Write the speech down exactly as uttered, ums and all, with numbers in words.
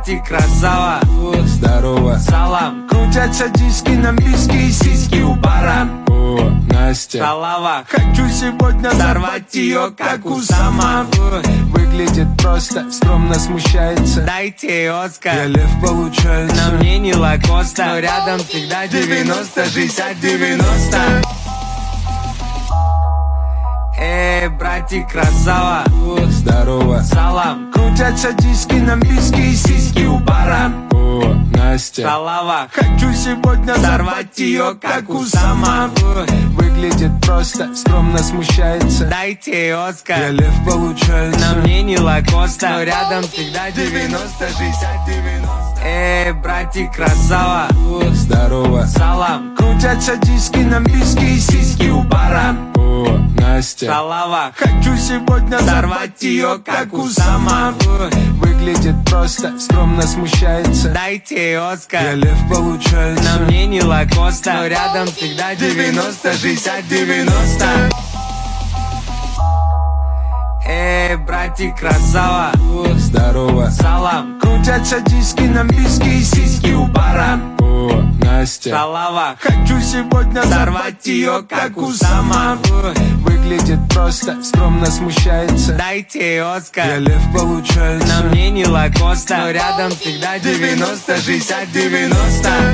братик, красава. Здорово. Салам. Крутятся диски, нам биски и сиськи у бара. О, Настя. Шалава. Хочу сегодня Сорвать ее, как у сама. Выглядит просто, скромно смущается. Дайте Оскар. Я лев, получается. На мне не лакоста, но рядом всегда девяносто, шестьдесят, девяносто. Эй, братик, красава. Здорово. Салам. Крутятся диски, нам биски и сиськи у бара. О, Настя. Шалава. Хочу сегодня сорвать ее, как у сама. Выглядит просто, скромно смущается. Дайте Оскар. Я лев, получается. На мне не лакоста, но рядом всегда девяносто, шестьдесят, девяносто. Эй, братик, красава. Здорово. Салам. Крутятся диски, нам биски и сиськи у бара. О, Настя. Шалава. Хочу сегодня сорвать ее, как у сама. Выглядит просто, скромно смущается. Дайте Оскар. Я лев, получается. На мне не лакоста, но рядом всегда девяносто, шестьдесят, девяносто. Эй, братик, красава. Здорово. Салам. Крутятся диски, нам биски и сиськи у бара. О, Настя. Шалава. Хочу сегодня сорвать ее, как у сама. Выглядит просто, скромно смущается. Дайте Оскар. Я лев, получается. На мне не лакоста, но рядом всегда девяносто, шестьдесят, девяносто.